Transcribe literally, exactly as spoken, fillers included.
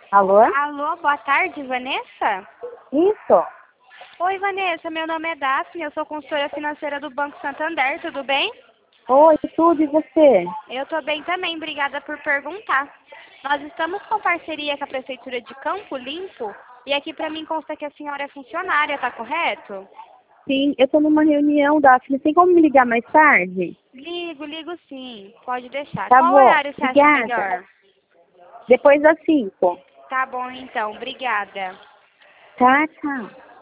Alô? Alô, boa tarde, Vanessa? Isso. Oi, Vanessa, meu nome é Daphne, eu sou consultora financeira do Banco Santander, tudo bem? Oi, tudo e você? Eu tô bem também, obrigada por perguntar. Nós estamos com parceria com a Prefeitura de Campo Limpo e aqui pra mim consta que a senhora é funcionária, tá correto? Sim, eu tô numa reunião, Daphne. Tem como me ligar mais tarde? Ligo, ligo sim, pode deixar. Tá Qual bom. horário você acha Obrigada. melhor? Depois das cinco. Tá bom então, obrigada. Tá, tchau.